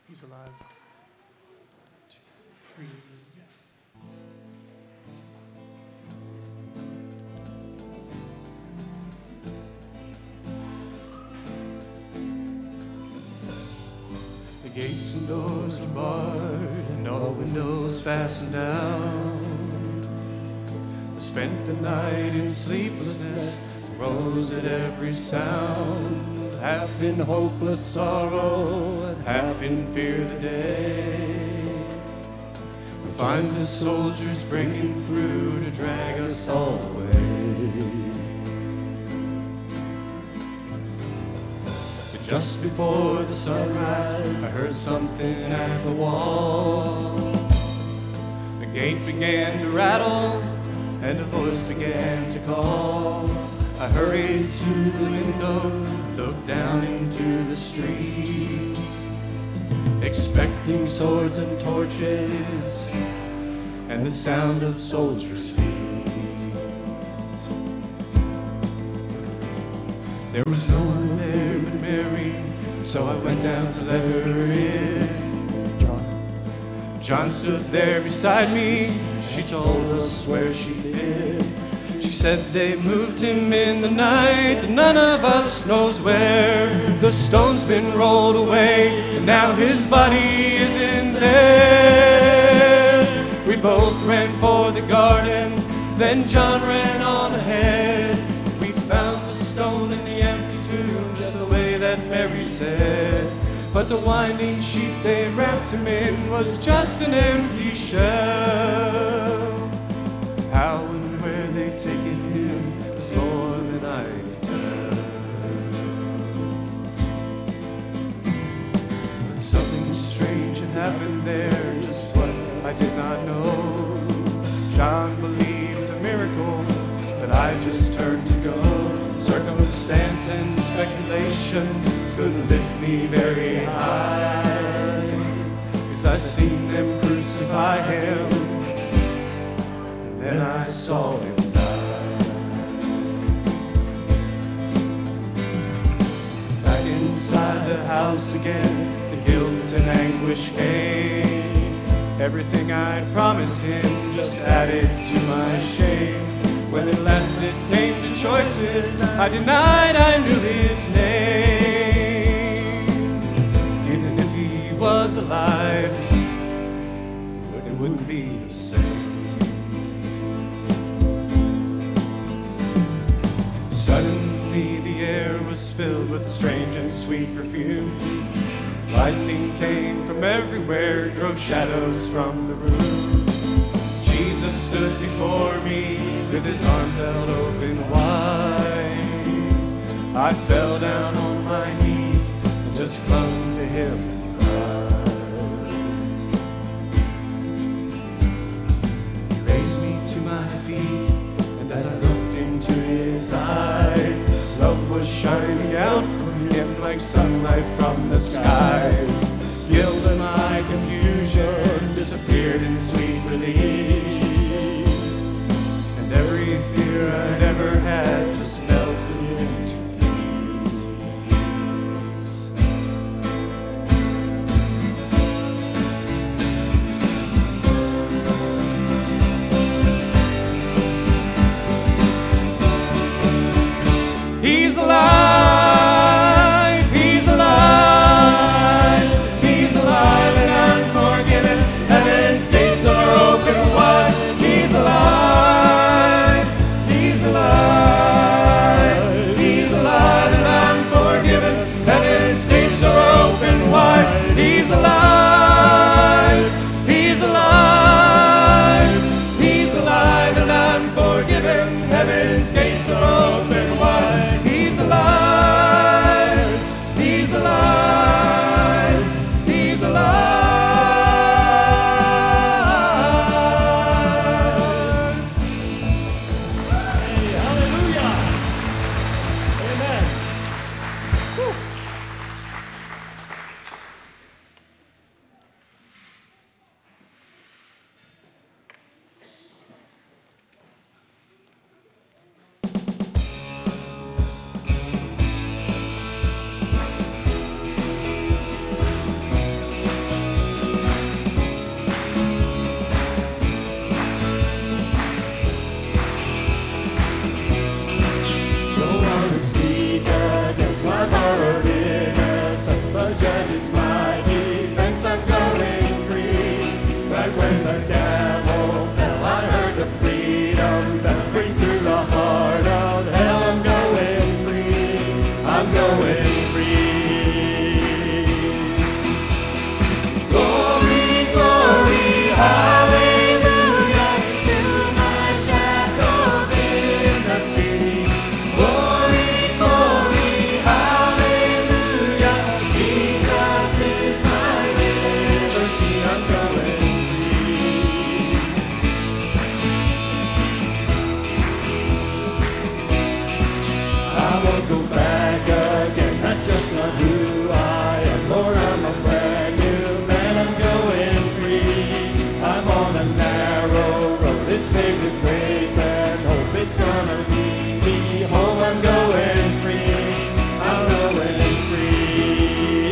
He's alive. 2, 3. The gates and doors are barred and all windows fastened down. I spent the night in sleeplessness, rose at every sound, half in hopeless sorrow and half in fear of the day. We find the soldiers breaking through to drag us all away. But just before the sunrise, I heard something at the wall. The gate began to rattle and a voice began to call. I hurried to the window, looked down into the street, expecting swords and torches and the sound of soldiers' feet. There was no one there but Mary, so I went down to let her in. John stood there beside me. She told us where she'd been. She said they moved him in the night, and none of us knows where. The stone's been rolled away, and now his body is in there. We both ran for the garden, then John ran on ahead. We found the stone in the empty tomb, just the way that Mary said. But the winding sheet they wrapped him in was just an empty shell. How and where they'd taken him was more than I could tell. Something strange had happened there, just what I did not know. John believed a miracle, but I just turned to go. Circumstance and speculation couldn't lift me very high, 'cause I seen them crucify him, and then I saw him die. Back inside the house again, the guilt and anguish came. Everything I'd promised him just added to my shame. When at last it came to choices, I denied I knew his name. Even if he was alive, it wouldn't be the same. Suddenly the air was filled with strange and sweet perfume. Lightning came from everywhere, drove shadows from the room. Jesus stood before me with his arms held open wide. I fell down on my knees and just clung to him and cried. He raised me to my feet, and as I looked into his eyes, love was shining out from him like sunlight from the skies. Guilt and my confusion disappeared in sweet release. Every fear I'd ever had just melted into peace. He's alive, he's alive. going free. Glory, glory, hallelujah, through my shackles in the sea. Glory, glory, hallelujah, Jesus is my liberty. I'm going free. I won't go back again, that's just not who I am. Lord, I'm a brand new man, I'm going free. I'm on a narrow road, it's paved with grace and hope. It's gonna lead me home, I'm going free. I'm going free.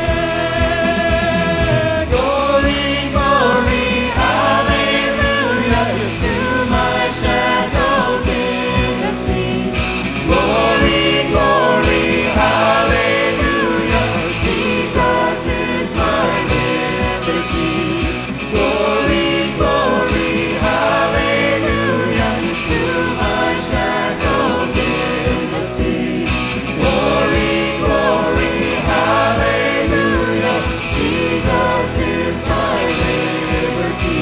Yeah. Glory, glory, hallelujah, to my shackles in the sea. Glory, glory, hallelujah, Jesus is my liberty. Glory, glory, hallelujah, to my shackles in the sea. Glory, glory, hallelujah, Jesus is my liberty.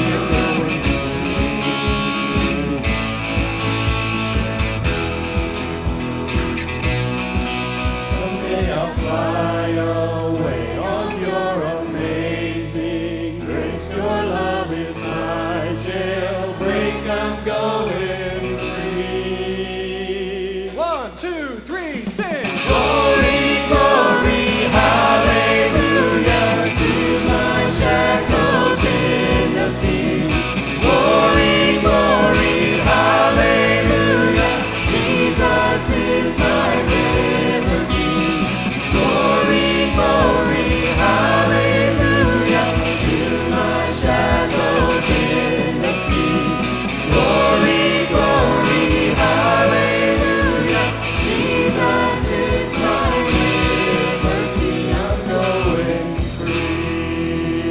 Someday I'll fly away on your amazing grace. Your love is my jailbreak. I'm going free. 1, 2, 3, sing. Glory, glory, hallelujah, to my shackles in the sea. Glory, glory, hallelujah, Jesus is my liberty. Glory, glory, hallelujah, to my shackles in the sea. Glory, glory, hallelujah, Jesus is my liberty. I'm going free.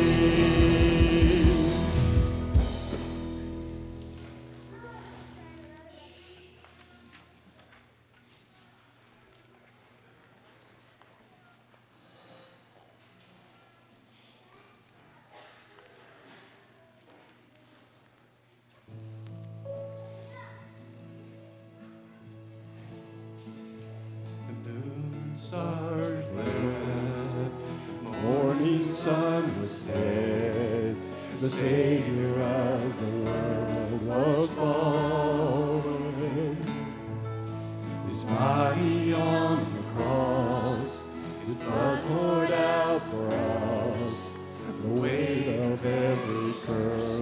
The moon stars lit, the morning sun was dead. The Savior of the world was fallen. His body on the cross, His blood poured out for us. The weight of every curse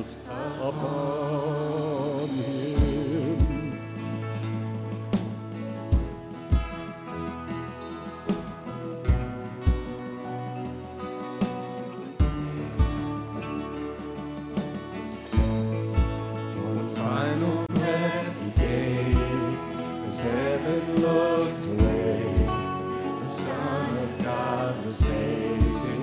upon Him. One final breath He gave, as heaven looked away. The Son of God was laid in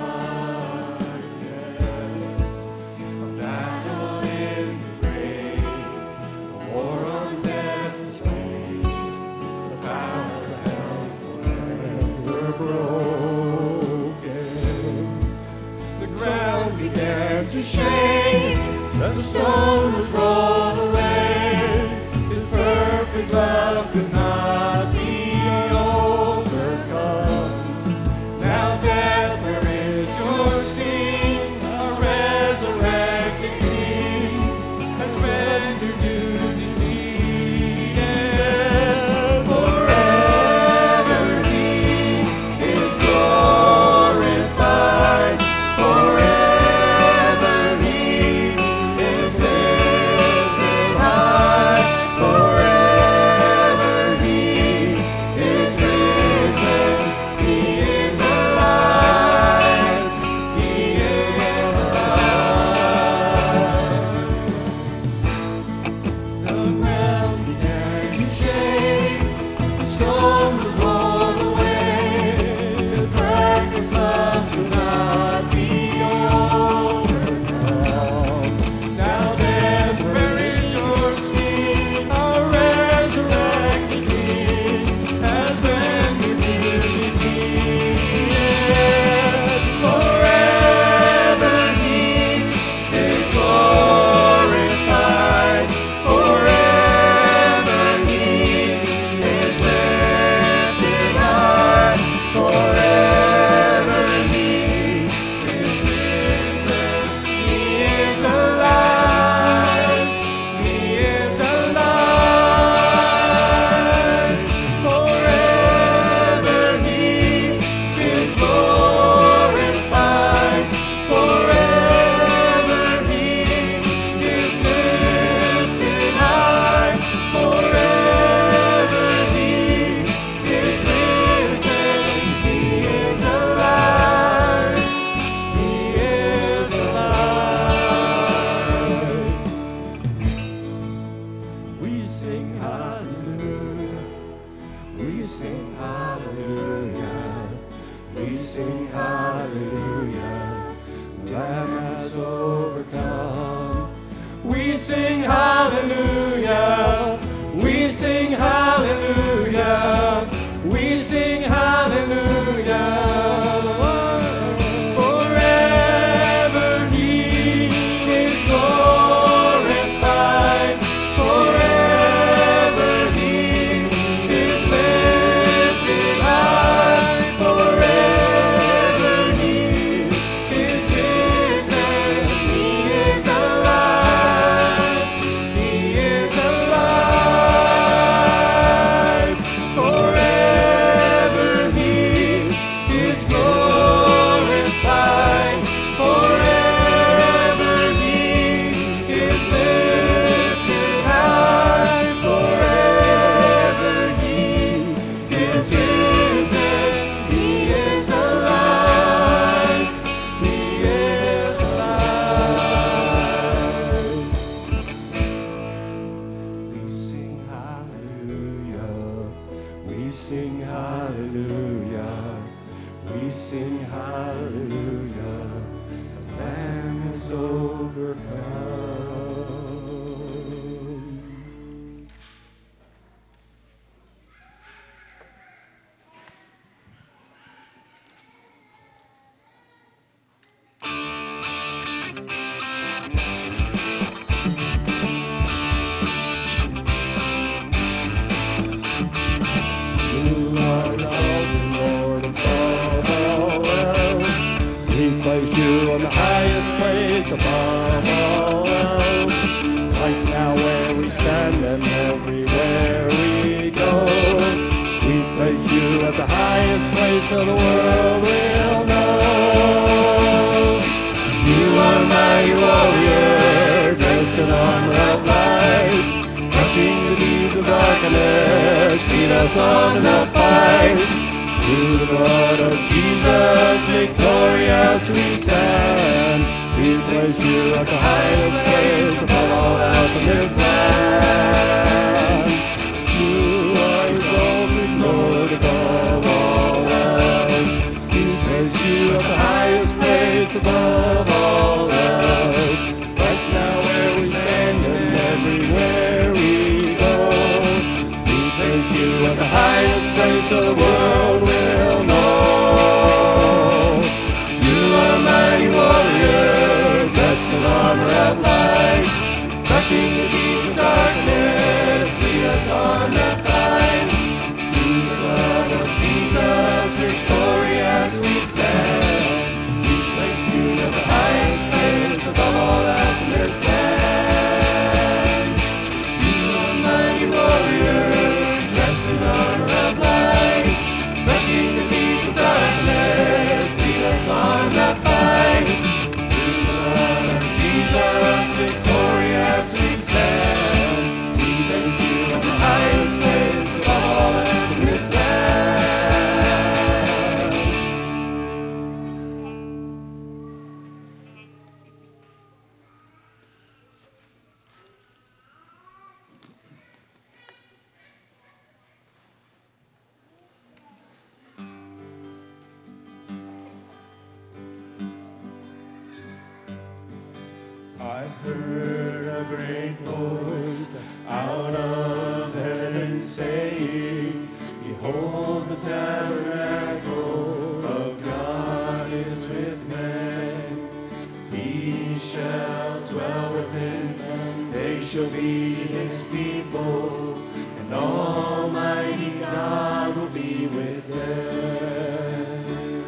darkness. A battle in the grave, a war on death was waged. The power of hell forever broken. The ground began to shake, the stone was rolled away. His perfect love could not be overcome. Now death, where is your sting? A resurrected King has rendered you defeated. Forever He is We sing hallelujah, the Lamb has overcome. We sing hallelujah, we sing hallelujah, we sing hallelujah. Forever He is glorified, forever He is lifted high, forever He is risen, He is alive, He is alive, forever He is glorified, forever He is lifted high, forever He is risen, He is alive, He is alive. We sing hallelujah, we sing hallelujah, we sing hallelujah, the Lamb is overcome. You are exalted, Lord, above all else. We place you on the highest place above all else. Right now where we stand and everywhere we go, we place you at the highest place so the world will know. You are mighty warrior, dressed in armor of light, crushing the deeds of darkness, lead us on in the fight. Through the blood of Jesus, victorious we stand. We place you at the highest place above all else in this land. You are exalted, Lord, above all else. We place you at the highest place above all else. Right now where we stand and everywhere we go, we place you at the highest place so the world will know. You are mighty warrior, dressed in armor of light, crushing the deeds of darkness, lead us on that fight. Through the blood of Jesus, victorious we stand. We place you at the highest place above all else in this land. You are mighty warrior, dressed in armor of light, crushing the deeds of darkness, lead us on that fight. Through the blood of Jesus, victorious we stand. We place you at the highest place above all else in this land. I heard a great voice out of heaven saying, behold, the tabernacle of God is with men. He shall dwell within them, they shall be his people, and Almighty God will be with them.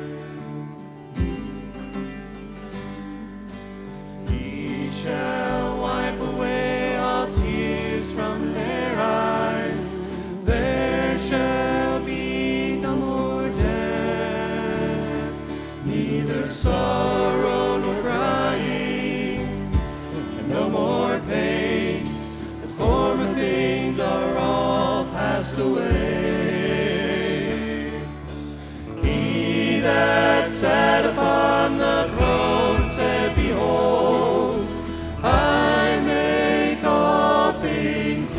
He shall wipe away all tears from their eyes. There shall be no more death, neither sorrow nor crying, and no more pain. The former things are all passed away. He that sat upon the throne said, behold, I make all things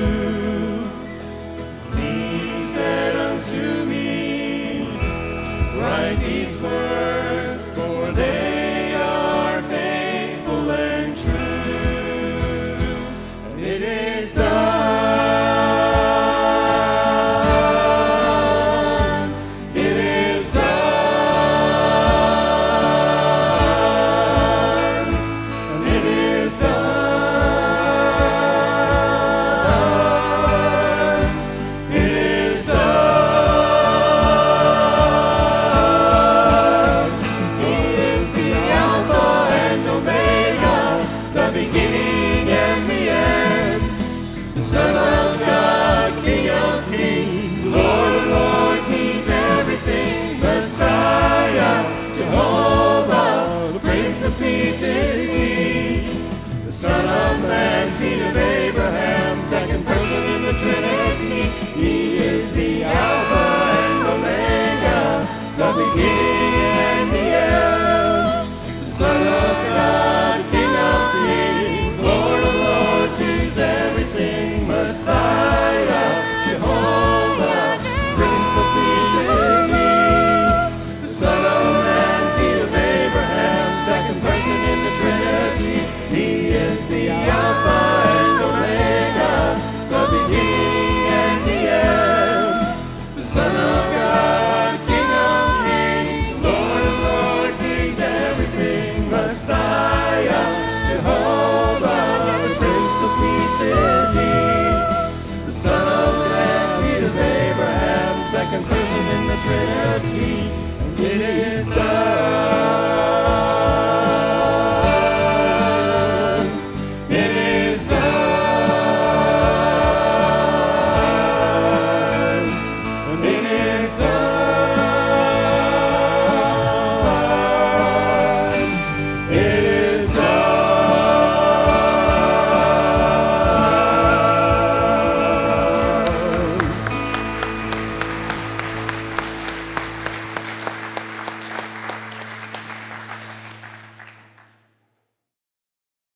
new. He said unto me, these words.